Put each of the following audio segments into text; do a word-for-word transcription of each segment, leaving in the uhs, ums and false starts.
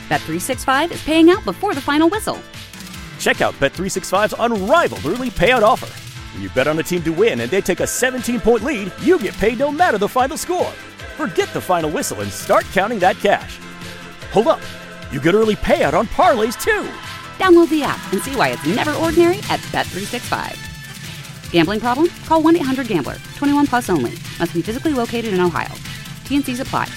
Bet three sixty-five is paying out before the final whistle. Check out Bet three sixty-five's unrivaled early payout offer. When you bet on a team to win and they take a seventeen-point lead, you get paid no matter the final score. Forget the final whistle and start counting that cash. Hold up. You get early payout on parlays, too. Download the app and see why it's never ordinary at Bet three sixty-five. Gambling problem? Call one eight hundred gambler. twenty-one plus only. Must be physically located in Ohio. T N Cs apply.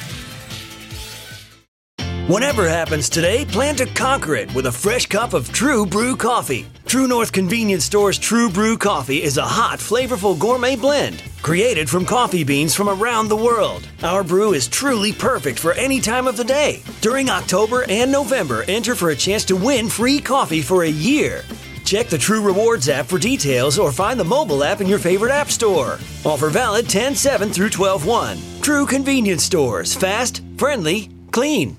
Whatever happens today, plan to conquer it with a fresh cup of True Brew coffee. True North Convenience Store's True Brew coffee is a hot, flavorful gourmet blend created from coffee beans from around the world. Our brew is truly perfect for any time of the day. During October and November, enter for a chance to win free coffee for a year. Check the True Rewards app for details or find the mobile app in your favorite app store. Offer valid ten seven through twelve one. True Convenience Stores. Fast, friendly, clean.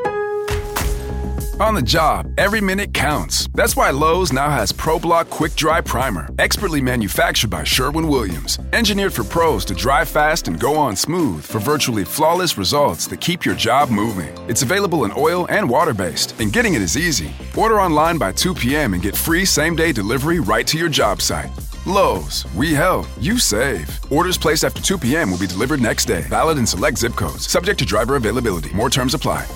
On the job, every minute counts. That's why Lowe's now has ProBlock Quick Dry Primer, expertly manufactured by Sherwin-Williams. Engineered for pros to dry fast and go on smooth for virtually flawless results that keep your job moving. It's available in oil and water-based, and getting it is easy. Order online by two p.m. and get free same-day delivery right to your job site. Lowe's, we help, you save. Orders placed after two p.m. will be delivered next day. Valid in select zip codes. Subject to driver availability. More terms apply.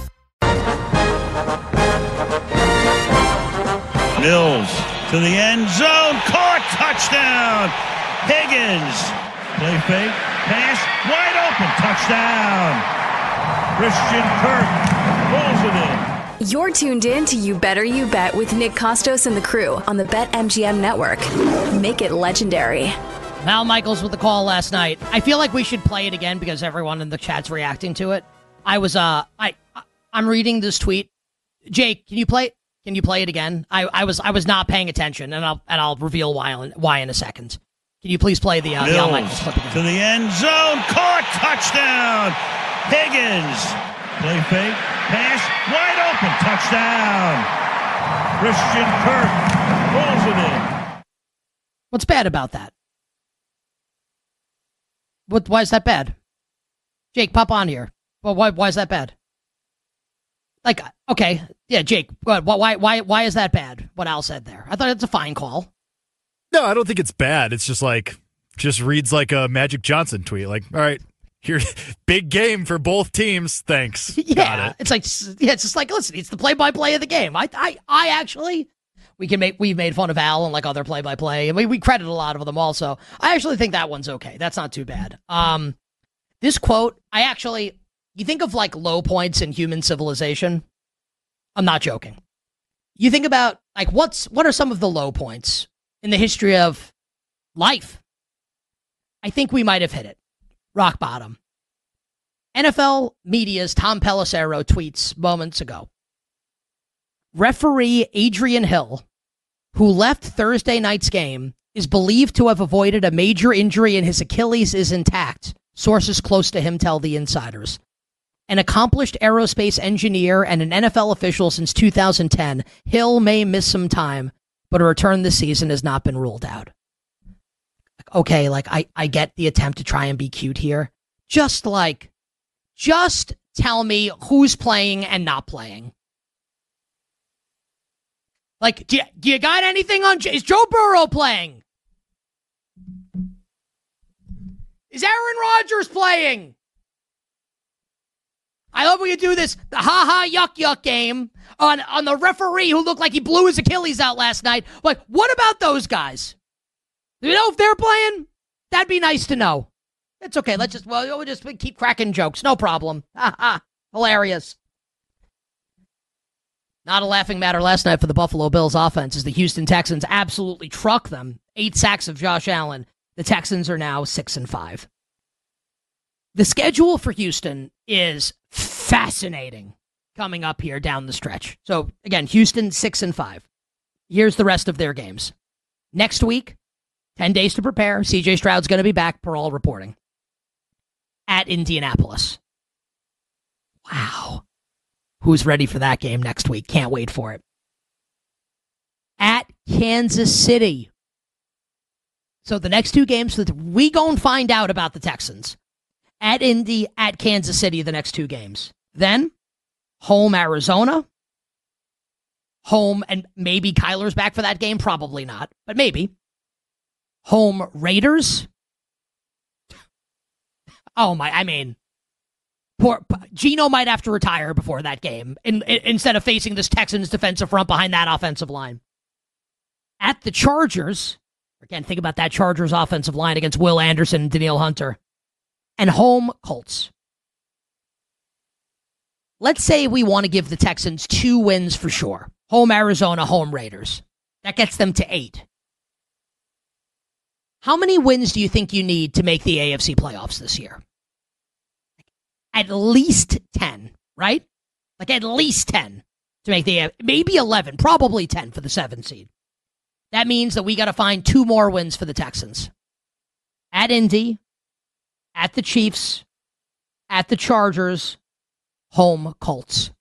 Mills to the end zone, caught, touchdown! Higgins, play fake, pass, wide open, touchdown! Christian Kirk pulls it in. You're tuned in to You Better You Bet with Nick Costos and the crew on the BetMGM network. Make it legendary. Val Michaels with the call last night. I feel like we should play it again because everyone in the chat's reacting to it. I was, uh, I, I'm reading this tweet. Jake, can you play? Can you play it again? I, I was, I was not paying attention, and I'll, and I'll reveal why, why in a second. Can you please play the, uh, the Al Michaels clip again? To the end zone, caught, touchdown! Higgins, play fake, pass, wide open, touchdown! Christian Kirk pulls it in. What's bad about that? What? Why is that bad? Jake, pop on here. Well, why? Why is that bad? Like, okay, yeah, Jake, why, why, why, why is that bad? What Al said there, I thought it's a fine call. No, I don't think it's bad. It's just like, just reads like a Magic Johnson tweet. Like, all right, here, big game for both teams. Thanks. Yeah, Got it. It's like, yeah, it's just like, listen, it's the play-by-play of the game. I, I, I actually, we can make, we've made fun of Al and like other play-by-play, and we we credit a lot of them also. I actually think that one's okay. That's not too bad. Um, this quote, I actually. You think of like low points in human civilization. I'm not joking. You think about like what's what are some of the low points in the history of life? I think we might have hit it. Rock bottom. N F L media's Tom Pelissero tweets moments ago. Referee Adrian Hill, who left Thursday night's game, is believed to have avoided a major injury and his Achilles is intact. Sources close to him tell the insiders. An accomplished aerospace engineer and an N F L official since two thousand ten, Hill may miss some time, but a return this season has not been ruled out. Okay, like, I, I get the attempt to try and be cute here. Just, like, just tell me who's playing and not playing. Like, do you, do you got anything on... Is Joe Burrow playing? Is Aaron Rodgers playing? I love when you do this, the ha-ha yuck-yuck game on, on the referee who looked like he blew his Achilles out last night. Like, what about those guys? Do you know if they're playing? That'd be nice to know. It's okay. Let's just, well, we'll just keep cracking jokes. No problem. Ha-ha. Hilarious. Not a laughing matter last night for the Buffalo Bills offense as the Houston Texans absolutely truck them. Eight sacks of Josh Allen. The Texans are now six and five. The schedule for Houston is fascinating coming up here down the stretch. So, again, Houston, six and five. Here's the rest of their games. Next week, ten days to prepare. C J Stroud's going to be back, per all reporting. At Indianapolis. Wow. Who's ready for that game next week? Can't wait for it. At Kansas City. So the next two games, we gon' find out about the Texans. At Indy, at Kansas City, the next two games. Then, home Arizona, home, and maybe Kyler's back for that game. Probably not, but maybe. Home Raiders. Oh, my, I mean, poor Geno might have to retire before that game in, in, instead of facing this Texans defensive front behind that offensive line. At the Chargers, again, think about that Chargers offensive line against Will Anderson and Danielle Hunter. And home Colts. Let's say we want to give the Texans two wins for sure. Home Arizona, home Raiders. That gets them to eight. How many wins do you think you need to make the A F C playoffs this year? At least ten, right? Like at least ten to make the, maybe eleven, probably ten for the seven seed. That means that we got to find two more wins for the Texans. At Indy, at the Chiefs, at the Chargers, home Colts.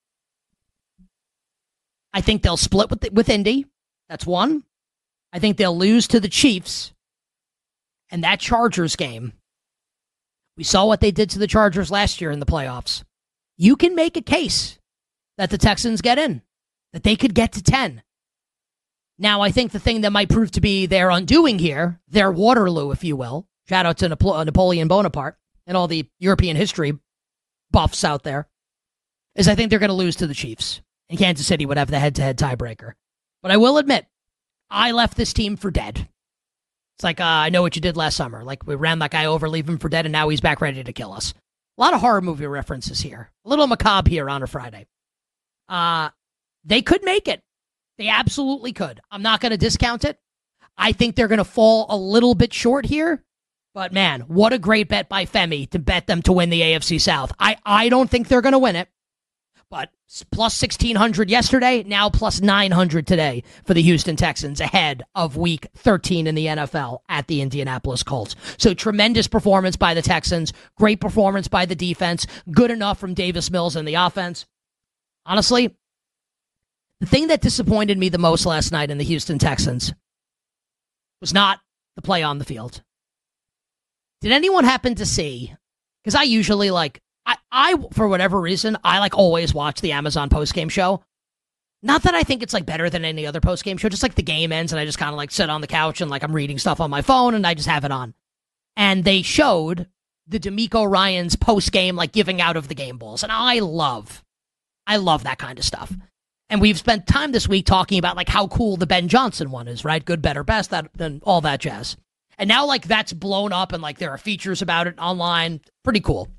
I think they'll split with, the, with Indy. That's one. I think they'll lose to the Chiefs. And that Chargers game, we saw what they did to the Chargers last year in the playoffs. You can make a case that the Texans get in, that they could get to ten. Now, I think the thing that might prove to be their undoing here, their Waterloo, if you will, shout out to Napoleon Bonaparte and all the European history buffs out there, is I think they're going to lose to the Chiefs. And Kansas City would have the head-to-head tiebreaker. But I will admit, I left this team for dead. It's like, uh, I know what you did last summer. Like, we ran that guy over, leave him for dead, and now he's back ready to kill us. A lot of horror movie references here. A little macabre here on a Friday. Uh, they could make it. They absolutely could. I'm not going to discount it. I think they're going to fall a little bit short here. But, man, what a great bet by Femi to bet them to win the A F C South. I, I don't think they're going to win it. But plus sixteen hundred yesterday, now plus nine hundred today for the Houston Texans ahead of week thirteen in the N F L at the Indianapolis Colts. So tremendous performance by the Texans, great performance by the defense, good enough from Davis Mills in the offense. Honestly, the thing that disappointed me the most last night in the Houston Texans was not the play on the field. Did anyone happen to see, because I usually like, I, I, for whatever reason, I like always watch the Amazon postgame show. Not that I think it's like better than any other postgame show, just like the game ends and I just kind of like sit on the couch and like I'm reading stuff on my phone and I just have it on. And they showed the D'Amico Ryans postgame like giving out of the game balls. And I love, I love that kind of stuff. And we've spent time this week talking about like how cool the Ben Johnson one is, right? Good, better, best, that, and all that jazz. And now like that's blown up and like there are features about it online. Pretty cool.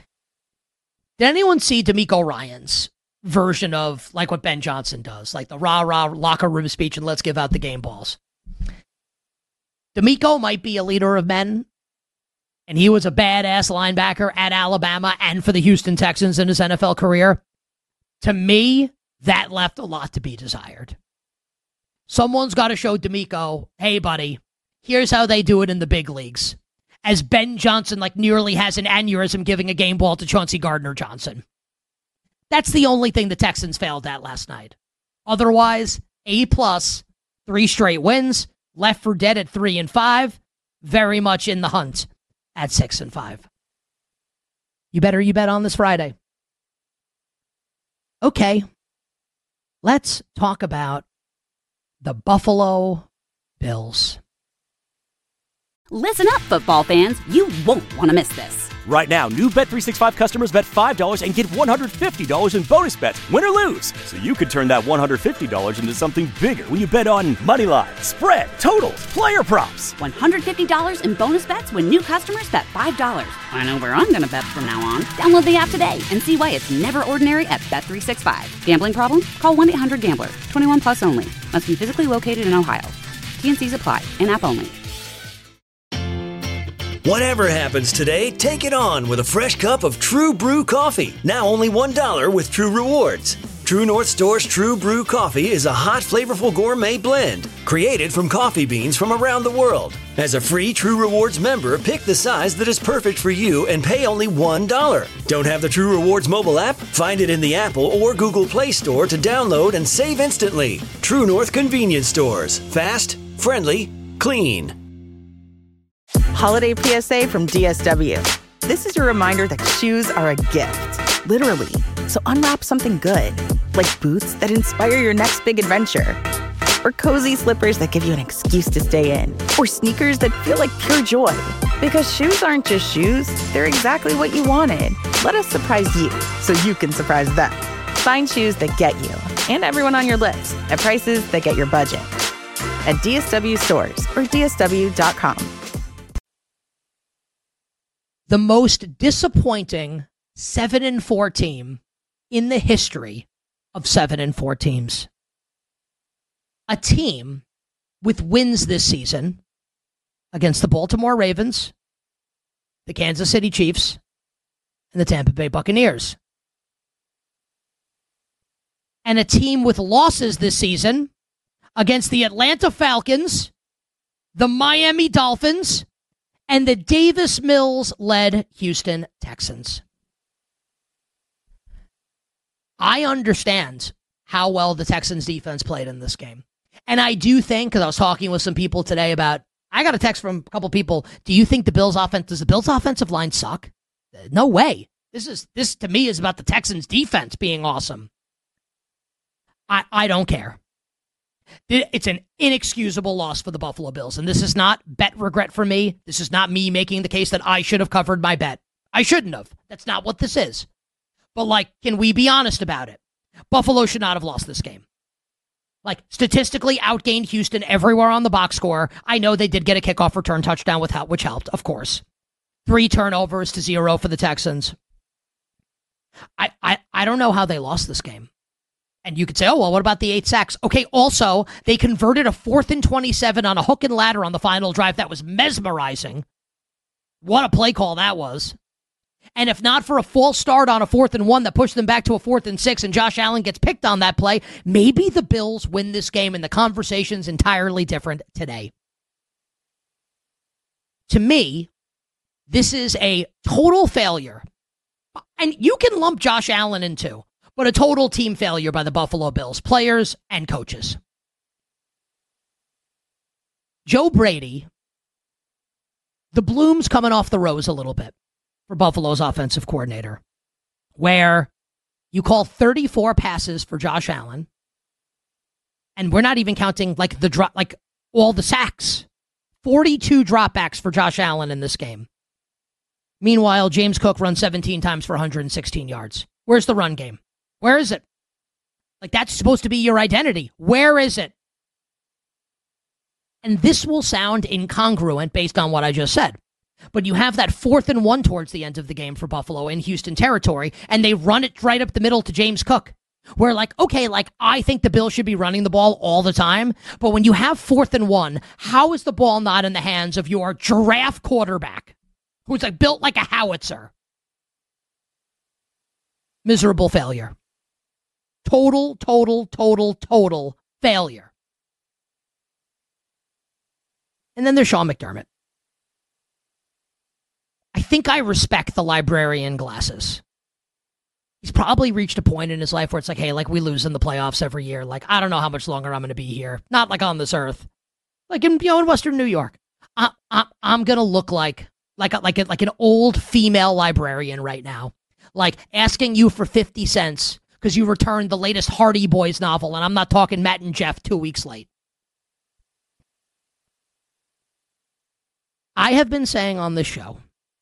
Did anyone see D'Amico Ryans' version of like what Ben Johnson does? Like the rah-rah locker room speech and let's give out the game balls. D'Amico might be a leader of men, and he was a badass linebacker at Alabama and for the Houston Texans in his N F L career. To me, that left a lot to be desired. Someone's got to show D'Amico, hey, buddy, here's how they do it in the big leagues. As Ben Johnson like nearly has an aneurysm giving a game ball to Chauncey Gardner-Johnson. That's the only thing the Texans failed at last night. Otherwise, A plus, three straight wins, left for dead at three and five, very much in the hunt at six and five. You better you bet on this Friday. Okay, let's talk about the Buffalo Bills. Listen up, football fans. You won't want to miss this. Right now, new Bet three sixty-five customers bet five dollars and get one hundred fifty dollars in bonus bets, win or lose. So you could turn that one hundred fifty dollars into something bigger when you bet on money line, spread, totals, player props. one hundred fifty dollars in bonus bets when new customers bet five dollars. I know where I'm going to bet from now on. Download the app today and see why it's never ordinary at Bet three sixty-five. Gambling problem? Call one eight hundred gambler. twenty-one plus only. Must be physically located in Ohio. T N Cs apply. In-app only. Whatever happens today, take it on with a fresh cup of True Brew coffee. Now only one dollar with True Rewards. True North Store's True Brew coffee is a hot, flavorful gourmet blend created from coffee beans from around the world. As a free True Rewards member, pick the size that is perfect for you and pay only one dollar. Don't have the True Rewards mobile app? Find it in the Apple or Google Play Store to download and save instantly. True North Convenience Stores. Fast, friendly, clean. Holiday P S A from D S W. This is your reminder that shoes are a gift. Literally. So unwrap something good, like boots that inspire your next big adventure. Or cozy slippers that give you an excuse to stay in. Or sneakers that feel like pure joy. Because shoes aren't just shoes, they're exactly what you wanted. Let us surprise you, so you can surprise them. Find shoes that get you, and everyone on your list, at prices that get your budget. At D S W stores or D S W dot com. The most disappointing seven and four team in the history of seven and four teams. A team with wins this season against the Baltimore Ravens, the Kansas City Chiefs, and the Tampa Bay Buccaneers. And a team with losses this season against the Atlanta Falcons, the Miami Dolphins, and the Davis Mills-led Houston Texans. I understand how well the Texans defense played in this game. And I do think, because I was talking with some people today about, I got a text from a couple people, do you think the Bills offense, does the Bills offensive line suck? No way. This is, this to me is about the Texans defense being awesome. I, I don't care. It's an inexcusable loss for the Buffalo Bills. And this is not bet regret for me. This is not me making the case that I should have covered my bet. I shouldn't have. That's not what this is. But, like, can we be honest about it? Buffalo should not have lost this game. Like, statistically outgained Houston everywhere on the box score. I know they did get a kickoff return touchdown, with help, which helped, of course. Three turnovers to zero for the Texans. I, I, I don't know how they lost this game. And you could say, oh, well, what about the eight sacks? Okay, also, they converted a fourth and twenty-seven on a hook and ladder on the final drive. That was mesmerizing. What a play call that was. And if not for a false start on a fourth and one that pushed them back to a fourth and six and Josh Allen gets picked on that play, maybe the Bills win this game and the conversation's entirely different today. To me, this is a total failure. And you can lump Josh Allen in too, but a total team failure by the Buffalo Bills, players and coaches. Joe Brady, the bloom's coming off the rose a little bit for Buffalo's offensive coordinator, where you call thirty-four passes for Josh Allen, and we're not even counting like the drop, like all the sacks. forty-two dropbacks for Josh Allen in this game. Meanwhile, James Cook runs seventeen times for one hundred sixteen yards. Where's the run game? Where is it? Like, that's supposed to be your identity. Where is it? And this will sound incongruent based on what I just said. But you have that fourth and one towards the end of the game for Buffalo in Houston territory, and they run it right up the middle to James Cook. Where, like, okay, like, I think the Bills should be running the ball all the time, but when you have fourth and one, how is the ball not in the hands of your giraffe quarterback, who's, like, built like a howitzer? Miserable failure. Total, total, total, total failure. And then there's Sean McDermott. I think I respect the librarian glasses. He's probably reached a point in his life where it's like, hey, like, we lose in the playoffs every year. Like, I don't know how much longer I'm going to be here. Not like on this earth. Like in, you know, in Western New York. I, I, I'm going to look like, like, a, like, a, like an old female librarian right now. Like, asking you for fifty cents because you returned the latest Hardy Boys novel, and I'm not talking Matt and Jeff two weeks late. I have been saying on this show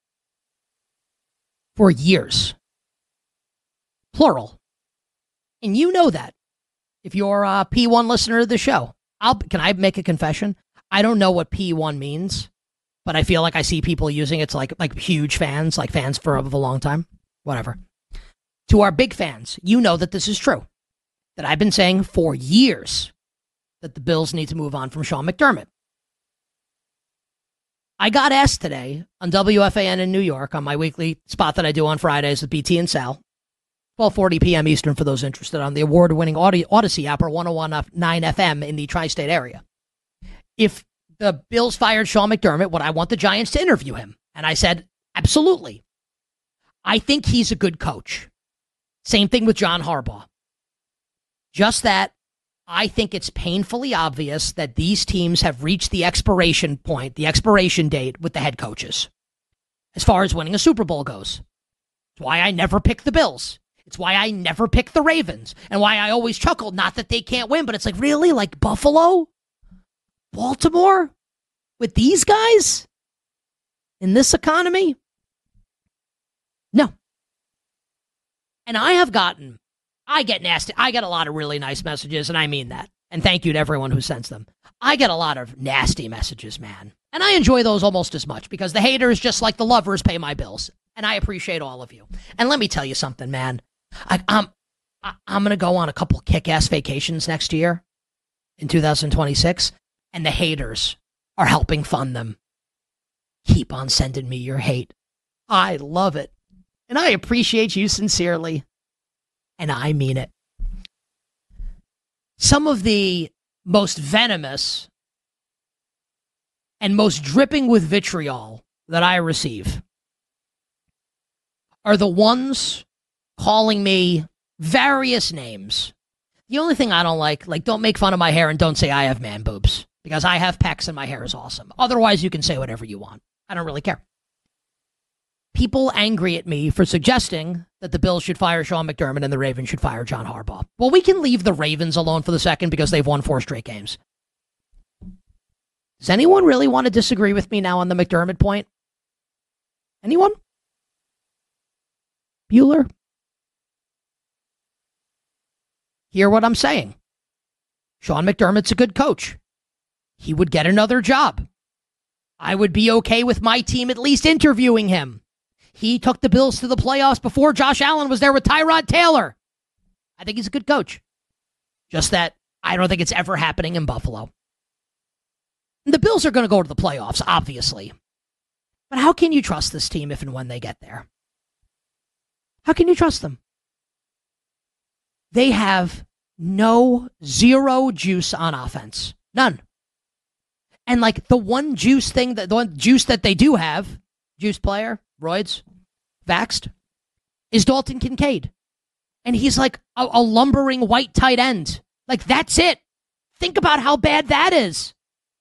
for years, plural, and you know that if you're a P one listener of the show. I'll, can I make a confession? I don't know what P one means, but I feel like I see people using it to like, like huge fans, like fans for a long time. Whatever. To our big fans, you know that this is true. That I've been saying for years that the Bills need to move on from Sean McDermott. I got asked today on W F A N in New York on my weekly spot that I do on Fridays with B T and Sal, twelve forty p.m. Eastern for those interested, on the award-winning Odyssey app or one oh one point nine F M in the tri-state area. If the Bills fired Sean McDermott, would I want the Giants to interview him? And I said, absolutely. I think he's a good coach. Same thing with John Harbaugh. Just that I think it's painfully obvious that these teams have reached the expiration point, the expiration date with the head coaches, as far as winning a Super Bowl goes. It's why I never pick the Bills. It's why I never pick the Ravens and why I always chuckle. Not that they can't win, but it's like, really? Like Buffalo? Baltimore? With these guys? In this economy? No. And I have gotten, I get nasty. I get a lot of really nice messages, and I mean that. And thank you to everyone who sends them. I get a lot of nasty messages, man. And I enjoy those almost as much because the haters, just like the lovers, pay my bills. And I appreciate all of you. And let me tell you something, man. I, I'm, I, I'm going to go on a couple kick-ass vacations next year in two thousand twenty-six, and the haters are helping fund them. Keep on sending me your hate. I love it. And I appreciate you sincerely. And I mean it. Some of the most venomous and most dripping with vitriol that I receive are the ones calling me various names. The only thing I don't like, like, don't make fun of my hair and don't say I have man boobs, because I have pecs and my hair is awesome. Otherwise, you can say whatever you want. I don't really care. People angry at me for suggesting that the Bills should fire Sean McDermott and the Ravens should fire John Harbaugh. Well, we can leave the Ravens alone for the second because they've won four straight games. Does anyone really want to disagree with me now on the McDermott point? Anyone? Bueller? Hear what I'm saying. Sean McDermott's a good coach. He would get another job. I would be okay with my team at least interviewing him. He took the Bills to the playoffs before Josh Allen was there with Tyrod Taylor. I think he's a good coach. Just that I don't think it's ever happening in Buffalo. The Bills are going to go to the playoffs, obviously. But how can you trust this team if and when they get there? How can you trust them? They have no, zero juice on offense. None. And like the one juice thing, that the one juice that they do have, juice player, roids, vaxxed, is Dalton Kincaid. And he's like a, a lumbering white tight end. Like, that's it. Think about how bad that is.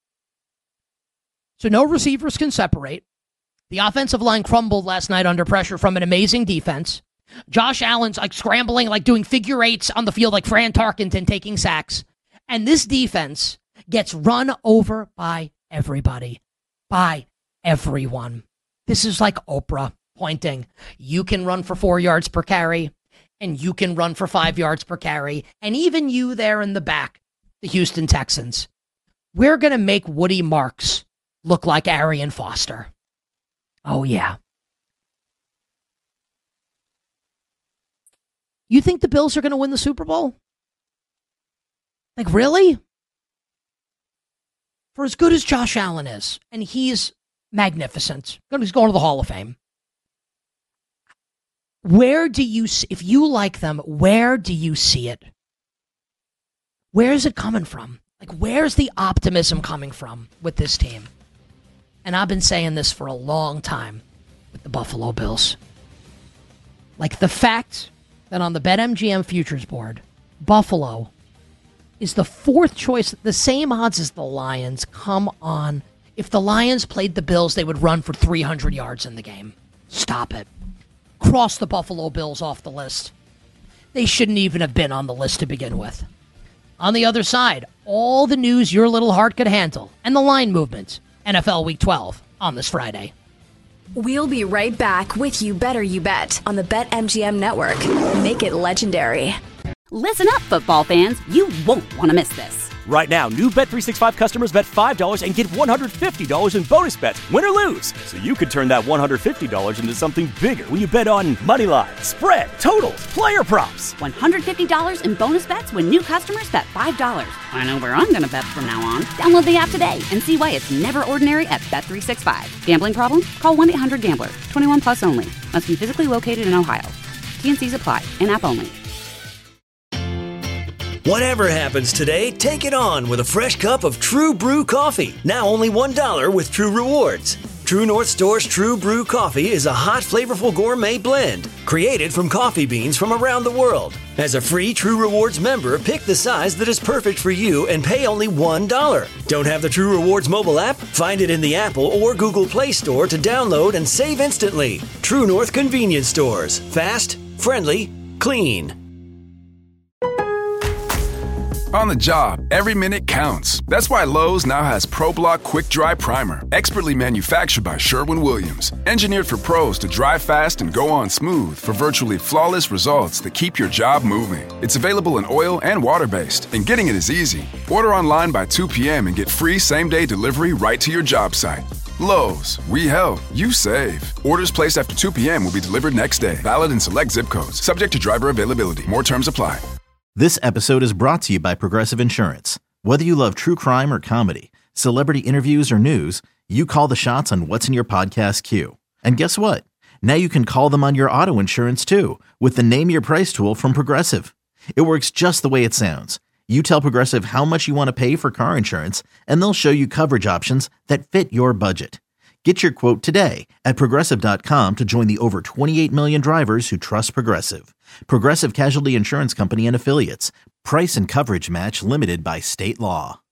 So no receivers can separate. The offensive line crumbled last night under pressure from an amazing defense. Josh Allen's like scrambling, like doing figure eights on the field like Fran Tarkenton taking sacks. And this defense gets run over by everybody. By everyone. This is like Oprah pointing. You can run for four yards per carry, and you can run for five yards per carry. And even you there in the back, the Houston Texans. We're going to make Woody Marks look like Arian Foster. Oh, yeah. You think the Bills are going to win the Super Bowl? Like, really? For as good as Josh Allen is, and he's magnificent, he's going to the Hall of Fame. Where do you, if you like them, where do you see it? Where is it coming from? Like, where's the optimism coming from with this team? And I've been saying this for a long time with the Buffalo Bills. Like, the fact that on the BetMGM Futures Board, Buffalo is the fourth choice, the same odds as the Lions. Come on. If the Lions played the Bills, they would run for three hundred yards in the game. Stop it. Cross the Buffalo Bills off the list. They shouldn't even have been on the list to begin with. On the other side, all the news your little heart could handle and the line movement. N F L Week twelve on this Friday. We'll be right back with You Better You Bet on the BetMGM Network. Make it legendary. Listen up, football fans. You won't want to miss this. Right now, new Bet three sixty-five customers bet five dollars and get one hundred fifty dollars in bonus bets, win or lose. So you could turn that one hundred fifty dollars into something bigger when you bet on money line, spread, totals, player props. one hundred fifty dollars in bonus bets when new customers bet five dollars. I know where I'm going to bet from now on. Download the app today and see why it's never ordinary at Bet three sixty-five. Gambling problem? Call one eight hundred gambler. twenty-one plus only. Must be physically located in Ohio. T and C's apply. In-app only. Whatever happens today, take it on with a fresh cup of True Brew coffee. Now only one dollar with True Rewards. True North Store's True Brew coffee is a hot, flavorful gourmet blend created from coffee beans from around the world. As a free True Rewards member, pick the size that is perfect for you and pay only one dollar. Don't have the True Rewards mobile app? Find it in the Apple or Google Play Store to download and save instantly. True North Convenience Stores. Fast, friendly, Clean. On the job, every minute counts. That's why Lowe's now has ProBlock Quick Dry Primer, expertly manufactured by Sherwin-Williams. Engineered for pros to dry fast and go on smooth for virtually flawless results that keep your job moving. It's available in oil and water-based, and getting it is easy. Order online by two p.m. and get free same-day delivery right to your job site. Lowe's, we help, you save. Orders placed after two p.m. will be delivered next day. Valid in select zip codes. Subject to driver availability. More terms apply. This episode is brought to you by Progressive Insurance. Whether you love true crime or comedy, celebrity interviews or news, you call the shots on what's in your podcast queue. And guess what? Now you can call them on your auto insurance too with the Name Your Price tool from Progressive. It works just the way it sounds. You tell Progressive how much you want to pay for car insurance, and they'll show you coverage options that fit your budget. Get your quote today at Progressive dot com to join the over twenty-eight million drivers who trust Progressive. Progressive Casualty Insurance Company and Affiliates. Price and coverage match limited by state law.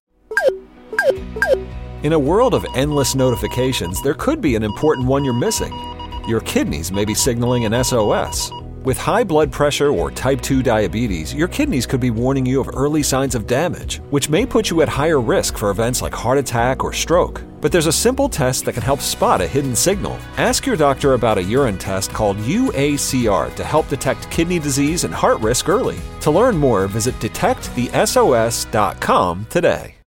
In a world of endless notifications, there could be an important one you're missing. Your kidneys may be signaling an S O S. With high blood pressure or type two diabetes, your kidneys could be warning you of early signs of damage, which may put you at higher risk for events like heart attack or stroke. But there's a simple test that can help spot a hidden signal. Ask your doctor about a urine test called U A C R to help detect kidney disease and heart risk early. To learn more, visit detect the S O S dot com today.